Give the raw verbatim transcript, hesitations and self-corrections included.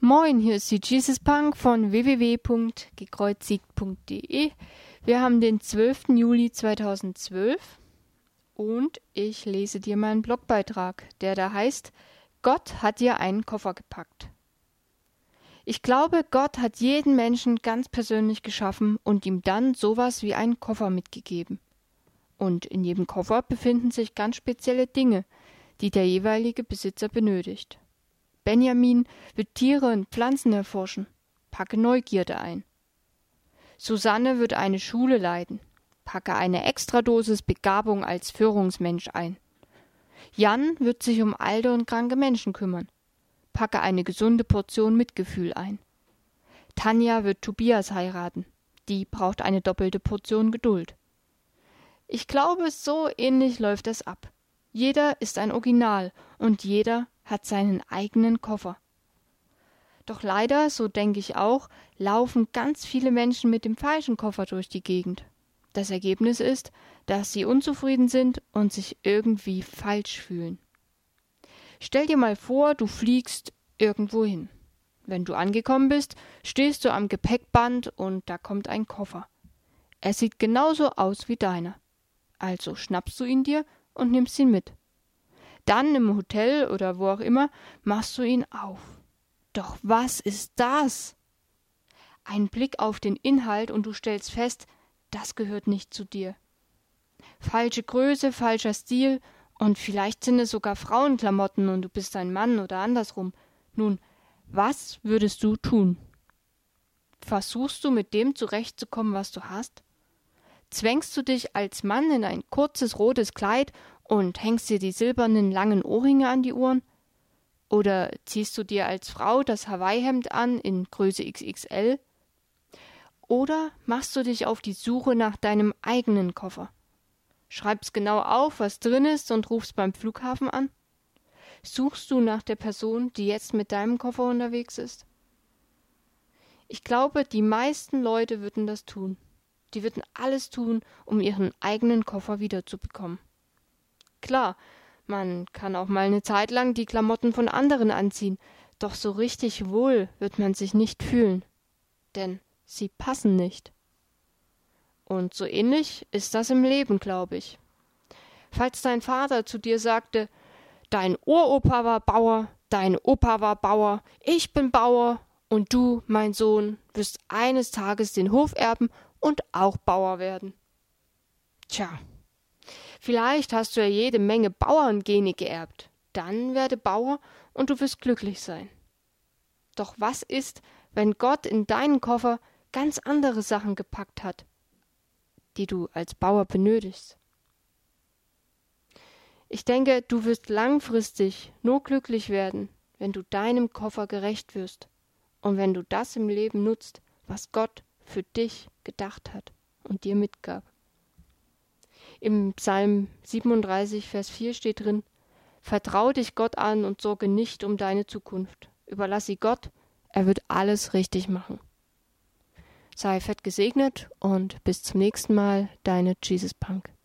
Moin, hier ist die Jesus Punk von w w w punkt gekreuzigt punkt d e. Wir haben den zwölften Juli zweitausendzwölf und ich lese dir meinen Blogbeitrag, der da heißt: Gott hat dir einen Koffer gepackt. Ich glaube, Gott hat jeden Menschen ganz persönlich geschaffen und ihm dann sowas wie einen Koffer mitgegeben. Und in jedem Koffer befinden sich ganz spezielle Dinge, die der jeweilige Besitzer benötigt. Benjamin wird Tiere und Pflanzen erforschen. Packe Neugierde ein. Susanne wird eine Schule leiten. Packe eine Extradosis Begabung als Führungsmensch ein. Jan wird sich um alte und kranke Menschen kümmern. Packe eine gesunde Portion Mitgefühl ein. Tanja wird Tobias heiraten. Die braucht eine doppelte Portion Geduld. Ich glaube, so ähnlich läuft es ab. Jeder ist ein Original und jeder hat seinen eigenen Koffer. Doch leider, so denke ich auch, laufen ganz viele Menschen mit dem falschen Koffer durch die Gegend. Das Ergebnis ist, dass sie unzufrieden sind und sich irgendwie falsch fühlen. Stell dir mal vor, du fliegst irgendwo hin. Wenn du angekommen bist, stehst du am Gepäckband und da kommt ein Koffer. Er sieht genauso aus wie deiner. Also schnappst du ihn dir und nimmst ihn mit. Dann im Hotel oder wo auch immer machst du ihn auf. Doch was ist das? Ein Blick auf den Inhalt und du stellst fest, das gehört nicht zu dir. Falsche Größe, falscher Stil und vielleicht sind es sogar Frauenklamotten und du bist ein Mann oder andersrum. Nun, was würdest du tun? Versuchst du mit dem zurechtzukommen, was du hast? Zwängst du dich als Mann in ein kurzes rotes Kleid und hängst dir die silbernen langen Ohrringe an die Ohren? Oder ziehst du dir als Frau das Hawaii-Hemd an in Größe X X L? Oder machst du dich auf die Suche nach deinem eigenen Koffer? Schreibst genau auf, was drin ist und rufst beim Flughafen an? Suchst du nach der Person, die jetzt mit deinem Koffer unterwegs ist? Ich glaube, die meisten Leute würden das tun. Die würden alles tun, um ihren eigenen Koffer wiederzubekommen. Klar, man kann auch mal eine Zeit lang die Klamotten von anderen anziehen, doch so richtig wohl wird man sich nicht fühlen, denn sie passen nicht. Und so ähnlich ist das im Leben, glaube ich. Falls dein Vater zu dir sagte, dein Uropa war Bauer, dein Opa war Bauer, ich bin Bauer und du, mein Sohn, wirst eines Tages den Hof erben und auch Bauer werden. Tja, vielleicht hast du ja jede Menge Bauerngene geerbt. Dann werde Bauer und du wirst glücklich sein. Doch was ist, wenn Gott in deinen Koffer ganz andere Sachen gepackt hat, die du als Bauer benötigst? Ich denke, du wirst langfristig nur glücklich werden, wenn du deinem Koffer gerecht wirst und wenn du das im Leben nutzt, was Gott für dich gedacht hat und dir mitgab. Im Psalm siebenunddreißig, Vers vier steht drin: Vertrau dich Gott an und sorge nicht um deine Zukunft. Überlass sie Gott, er wird alles richtig machen. Sei fett gesegnet und bis zum nächsten Mal, deine Jesus Punk.